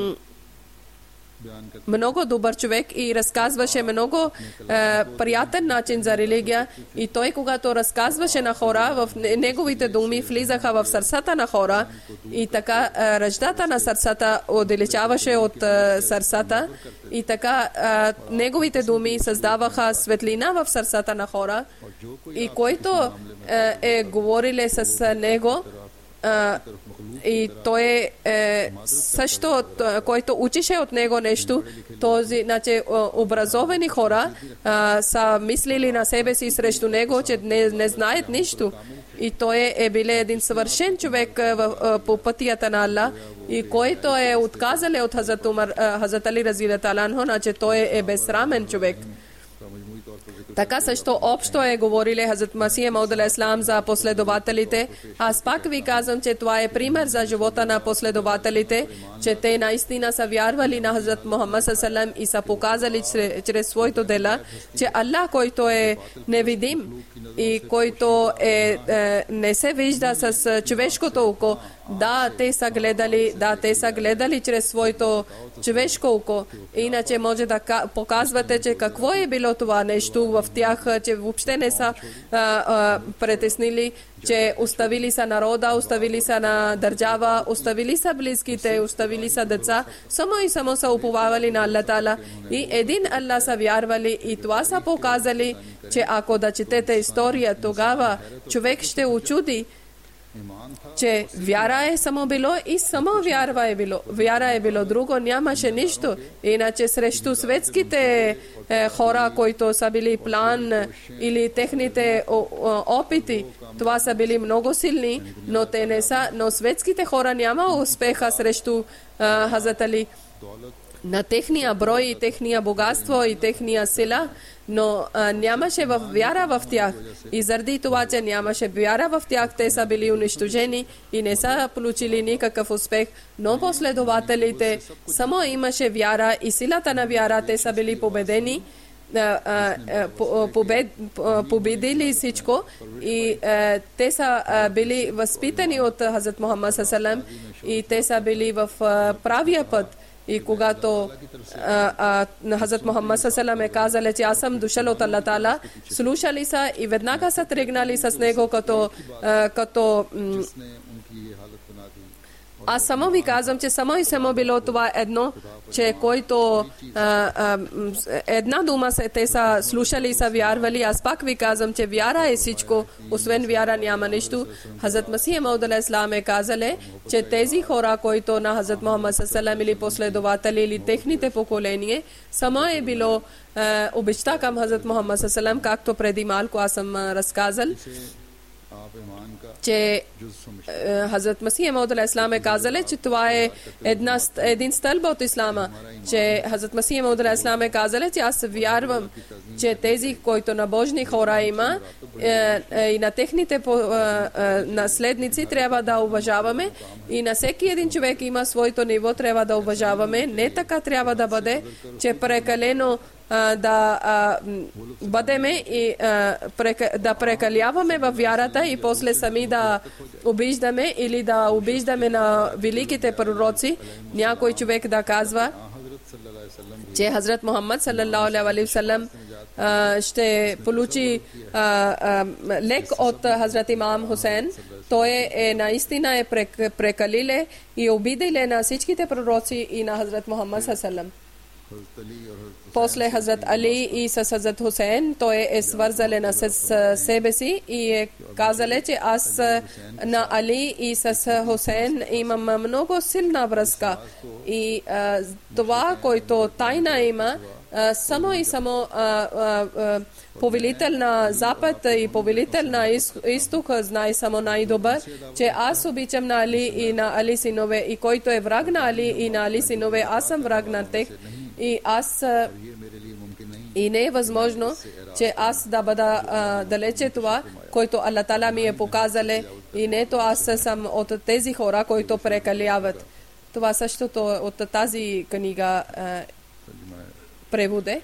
много добър човек и разказваше много а, приятен начин за религия. И той, когато разказваше на хора, в неговите думи влизаха в сърцата на хора и така а, ръждата на сърцата отдалечаваше от а, сърцата и така а, неговите думи създаваха светлина в сърцата на хора. И който а, е говориле с него, а, и той е също, който учише от него нещо, този, значи, образовани хора а, са мислили на себе си срещу него, че не, не знаят нищо. И той е бил един съвършен човек в, по пътята на Аллах, и който е отказал от Хазрат Умар, Хазрат Али рази Аллах таала анху, значи той е безсрамен човек. Така също общо е говорили Хазрат Масих Мауд алейхи салам за последователите. Аз пак ви казвам, че това е пример за живота на последователите, че те наистина са вярвали на Хазрат Мухаммад салам и са показали чрез, чрез своето дела, че Аллах, който е невидим и който е, е, не се вижда с човешкото око, да, те са гледали, да, те са гледали чрез своето човешко око. Иначе може да показвате, че какво е било това нещо в тях, че въобще не са а, а, притеснили, че оставили са народа, оставили са на държава, оставили са близките, оставили са деца, само и само са уповавали на Аллах Таала и един Аллах са вярвали, и това са показали, че ако да четете история, тогава човек ще очуди че вяра е само било и само вярва е било. Вяра е било, друго нямаше нищо. Иначе срещу светските е, хора, които са били план или техните о, о, опити, това са били много силни, но те не са, но светските хора няма успеха срещу е, Хазрат Али. На техния брой и техния богатство и техния сила, но а, нямаше в вяра в тях. И заради това, че нямаше вяра в тях, те са били унищожени и не са получили никакъв успех. Но последователите само имаше вяра и силата на вяра, те са били победени, а, а, побед, победили всичко и а, те са а, били възпитани от Хазрат Мухаммад саллаллаху алейхи ва саллям и те са били в а, правия път. И когато Хазрат Мухаммад саллаллаху алейхи ва саллям е казал, че аз съм дошъл от Аллах Таала, слушали са и веднага са тръгнали с него като, като аз само ви казвам, че само и само било това едно, че който а, а, една дума се те са слушали и са вярвали. Аз пак ви казвам, че вяра е всичко, освен вяра няма нищо. Хазрат Масих Мауд алейхиссалам е казали, че тези хора, които на Хазрат Мухаммад саллаллаху или последователи или техните поколения, само е било а, обичта към Хазрат Мухаммад саллаллаху, както преди малко аз съм разказал, че Хазрат Масих Мауд алейхиссалам е казали, че това е една, един стълб от ислама, че Хазрат Масих Мауд алейхиссалам е казали, че аз вярвам, че тези, които набожни хора има е, е, и на техните по, е, е, наследници трябва да уважаваме и на всеки един човек има своето ниво, трябва да уважаваме. Не така трябва да бъде, че прекалено да а, бъдеме и а, прека, да прекаляваме във вярата и после сами да обиждаме или да обиждаме на великите пророци. Някой човек да казва, че Хазрат Мухаммад саллаллаху алейхи ва саллям ще получи а, а, лек от Хазрат Имам Хусейн. Той е наистина е прекалиле и обиделе на всичките пророци и на Хазрат Мухаммад саллаллаху алейхи ва саллям. После Хазрат Али и с Хазрат Хусейн, той е свързале на с себе си и е казале, че аз на Али и с Хусейн имам много силна връзка. И а, това, който тайна има, а, само и само а, а, а, повелител на Запад и повелител на Изток знае само най-добър, че аз обичам на Али и на Али синове и който е враг на Али и на Али синове, аз съм враг на тях. И аз и не е възможно, че аз да бъда а, далече това, който Аллах Таала ми е показале и нето аз съм от тези хора, които прекаляват. Това същото от тази книга а, преводе.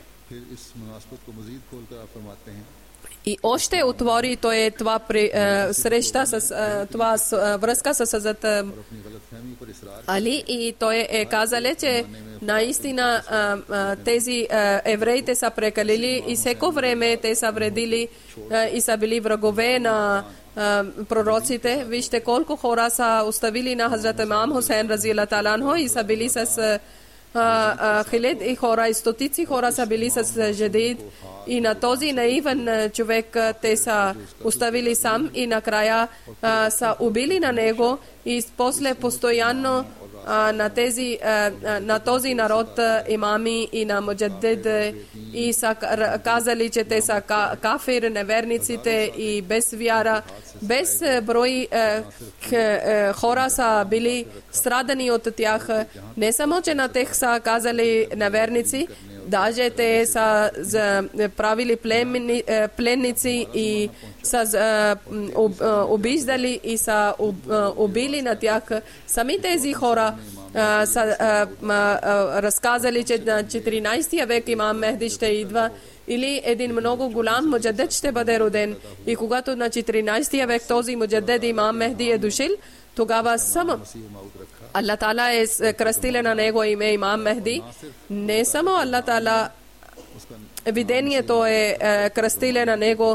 И още отвори той е това при, а, среща с а, това с, а, връзка с Хазрат Али и той е казале, че наистина а, а, тези а, евреите са прекалили и всеко време те са вредили а, и са били врагове на а, пророците. Вижте колко хора са оставили на Хазрат Имам Хусейн разияллаху таала анху и са били с хилед и хора и стотици хора са били с жадид и на този наивен човек те са оставили сам и накрая а, са убили на него и после постоянно а, на, тези, а, на този народ имами и на муджаддид и са казали, че те са кафир, неверниците и без вяра. Без брой а, хора са били страдани от тях. Не само, че на тях са казали неверници, даже те са правили племени, пленници и са обиждали и са убили на тях. Сами тези хора са разказали, че на четиринайсети век имам Мехди ще идва или един много голям муджаддид ще бъде роден. И когато на четиринайсети век този муджаддид имам Мехди е дошъл, тогава само Аллах Таала е кръстил на него име Имам Мехди. Не само Аллах Таала видението е кръстил на него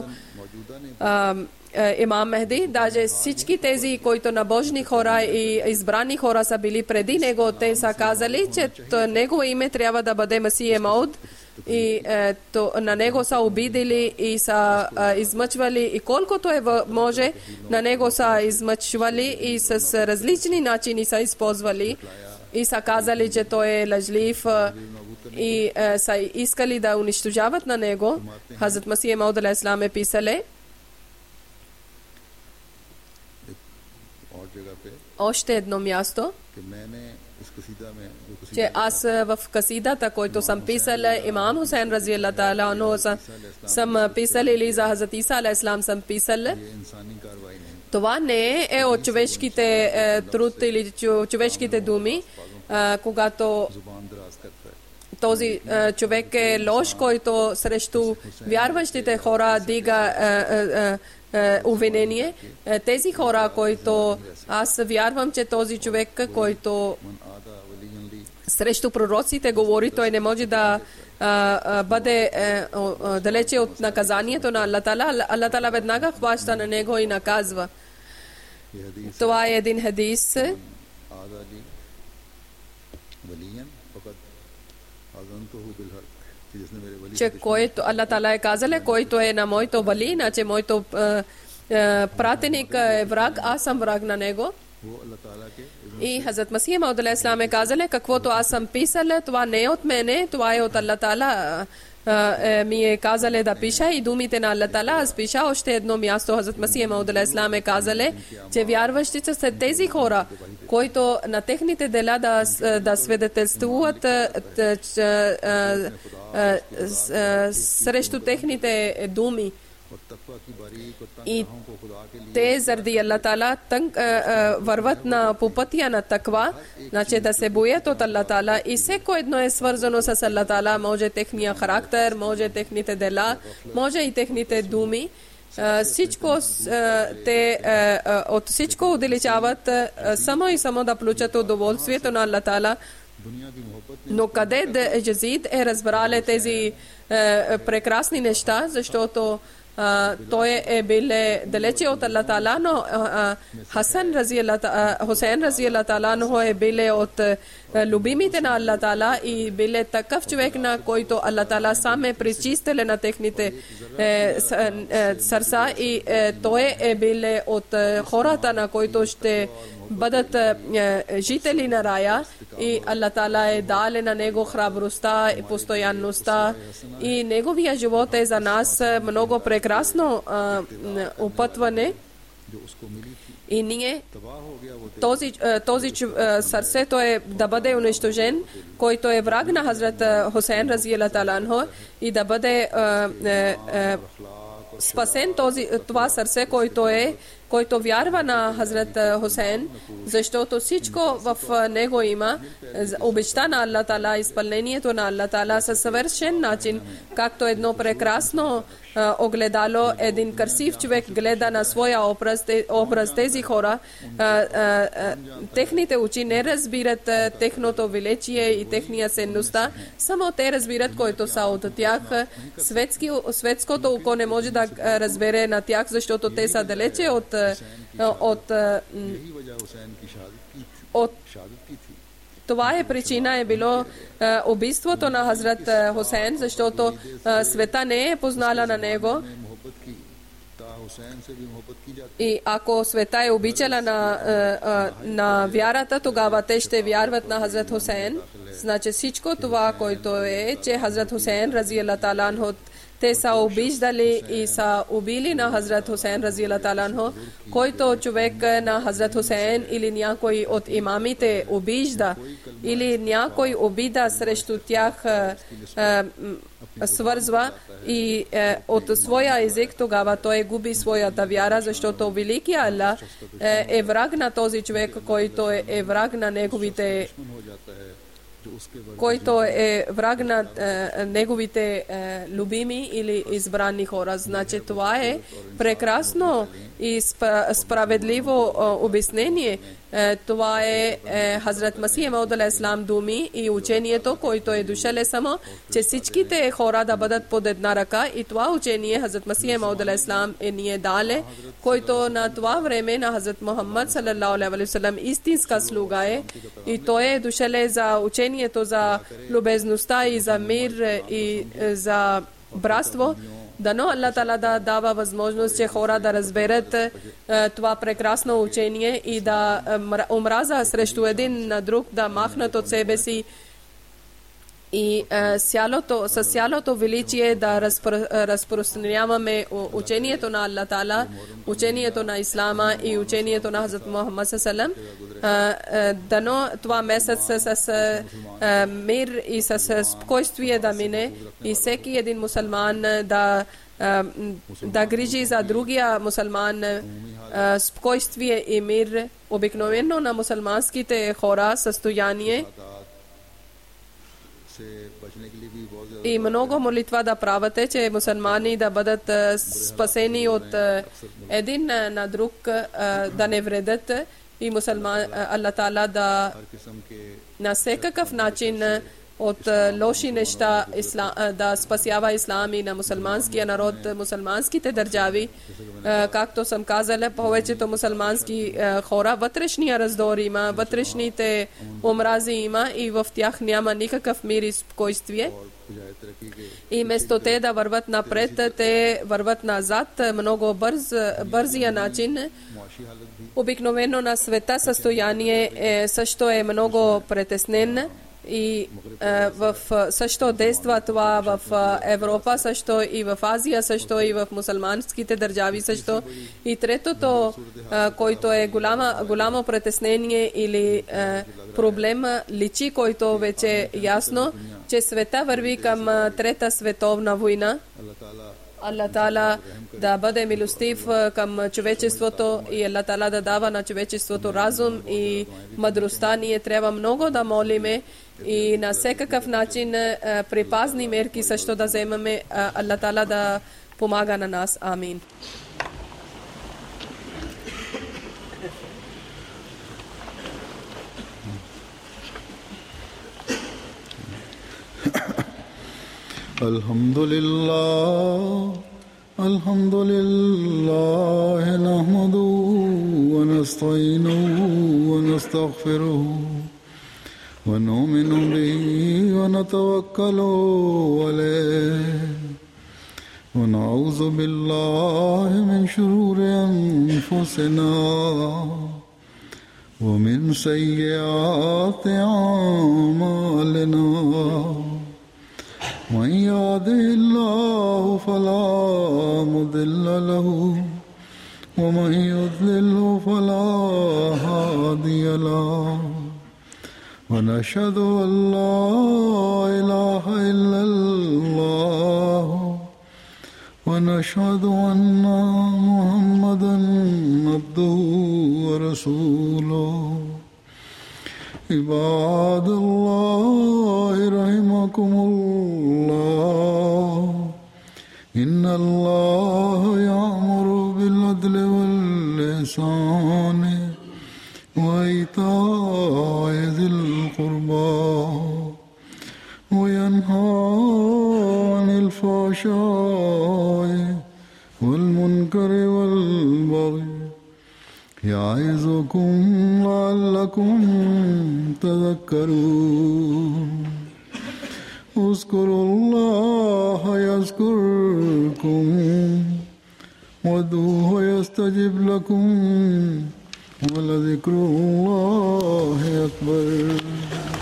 Имам Мехди, даже всички тези, които набожни хора и избрани хора са били преди него, те са казали, че негово име трябва да бъде Масих Мауд. и е, то, на него са обидели и са е, измъчвали и колкото е може, на него са измъчвали и с различни начини са използвали и са казали, че той е лъжлив и е, са искали да унищожават на него. Хазрат Масих Мауд алейхи салам е писали още едно място, че аз в касидата, който съм писал, имам Хусейн рази Аллах таала анху съм писал, или за Хазрат Иса алейхи салам съм писал. Това не е от човешките е, труд или човешките думи, е, когато този е, човек е лош, който срещу вярващите хора дига е, е, е, обвинение. Е, тези хора, които аз вярвам, че този човек, който срещу пророците говори, той не може да а, а, бъде а, а, далече от наказанието на Аллах Таала. Аллах Таала веднага хваща на него и наказва. Това е един хадис, че който Аллах Таала е казал, който е на моето вали, иначе моето а, а, пратеник е враг, аз съм враг на него. И Хазрат Масих Мауд алейхи салам е казал, каквото аз съм писал, това не е от мене, това е от Аллах Таала. Ми е казал да пиша и думите на Аллах Таала аз пиша. Още едно място Хазрат Масих Мауд алейхи салам е казал, че вярващите са тези хора, които на техните дела да, да свидетелствуват срещу техните думи. И те заради Аллах Таала върват на по пътя на таква, значи да се боят от Аллах Таала, и всеко едно е свързано с Аллах Таала, може техния характер, може техните дела, може и техните думи. Всичко те от всичко отдалечават само и само да получат удоволствието на Аллах Таала. Но къде Язид е разбрал тези прекрасни неща, защото Uh, той е бил далече от Аллах Таала, но uh, Хасан рази Аллах Хусейн рази Аллах Таала но е бил от uh, любимите на Аллах Таала и бил такъв човек, на който Аллах Таала сам е пречистил на техните uh, сърца, и uh, той е бил от uh, хората, на които ще бъдат uh, жители на рая, и Аллах Таала е дал на него храбростта и постоянността, и неговия живот е за нас много прекрасно uh, опътване. И ние този, този сърцето е да бъде унищожен, който е враг на Хазрат Хусейн рази Аллах таала анху, и да бъде uh, uh, uh, спасен този, това сърце, който е, който вярва на Хазрат Хусейн, защото всичко в него има обеща на Аллах Таала, изпълнението на Аллах Таала със съвършен начин, както едно прекрасно uh, огледало, един красив човек гледа на своя образ, те, образ тези хора, uh, uh, uh, техните очи не разбират uh, техното величие и техния ценността, само те разбират, които са от тях. Светски, светското око не може да разбере на тях, защото те са далече от от, от това е причина е било а, убийството на Хазрат Хусейн, защото а, света не е познала на него. И ако света е обичала на, а, на вярата, тогава те ще вярват на Хазрат Хусейн. Значи всичко това, което е, че Хазрат Хусейн рази Аллах таала анху, те са обиждали и са убили на Хазрат Хусейн рази Аллах таала анху. Който човек на Хазрат Хусейн или някой от имамите обижда, или някой обида срещу тях а, а, свързва и а, от своя език, тогава той губи своята вяра, защото великия Аллах е, е враг на този човек, който е, е враг на неговите който е враг на е, неговите е, любими или избрани хора. Значи това е прекрасно и справедливо е, обяснение, това е Хазрат Масих Мауд алейхиссалам думи и учението, което е дошело само, че всичките хора да бъдат под една ръка, и това учение Хазрат Масих Мауд алейхиссалам е ние дале, който на това време на Хазрат Мухаммад салалаху алейхи ва саллям истинска слуга е, и той е дошело за учението за любезността и за мир и за братство. Дано Аллах Таала да дава възможност, че хора да разберат това прекрасно учение и да омраза срещу един на друг, да махнат от себе си и сялото, с цялото величие да разпро, разпространяваме учението на Аллах Таала, учението на Ислама и учението на Хазрат Мухаммад саллаллаху алейхи ва саллям. Дано това месец с, с мир и с спокойствие да мине и всеки един мусулман да да грижи за другия мусулман, спокойствие и мир. Обикновено на мусулманските хора състояние и много молитва да правите, че мусулмани да бъдат спасени от един на друг, да не вредят, и мусулман Аллах Таала да на всекакъв начин от лоши неща да спасява ислам и на мусулманския народ, мусулманските държави. Както съм казала, повечето мусулмански хора вътрешния раздор има, вътрешните омрази има и в тях няма никакъв мир и спокойствие. И вместо те да върват напред, те върват назад много бърз, бързия начин. Обикновено на света състояние е, също е много притеснен и е, в също действа това в Европа, също и в Азия, също и в мусулманските държави също. И третото, е, който е голяма, голямо притеснение или е, проблем, личи, който вече е ясно, че света върви към трета световна война. Аллах Таала да бъде милостив към човечеството и Аллах Таала да дава на човечеството разум и мъдростта. Ние трябва много да молиме и на всекакъв начин предпазни мерки също да вземаме. Аллах Таала да помага на нас. Амин. Alhamdulillah, alhamdulillah, nahmaduhu wa nasta'inuhu wa nastaghfiruhu wa nu'minu bihi wa natawakkalu alayhi wa na'udhu billahi min shururi anfusina wa min sayyiati a'malina. من يهده الله فلا مضل له ومن يضلل فلا هادي له ونشهد أن لا إله إلا الله ونشهد أن محمدا عبده ورسوله. عباد الله رحمكم الله إن الله يأمر بالعدل والإحسان وإيتاء ذي القربى وينهى عن الفحشاء والمنكر والبغي يعظكم لعلكم تذكرون. اذكروا الله يذكركم وادعوه يستجب لكم ولذكر الله أكبر.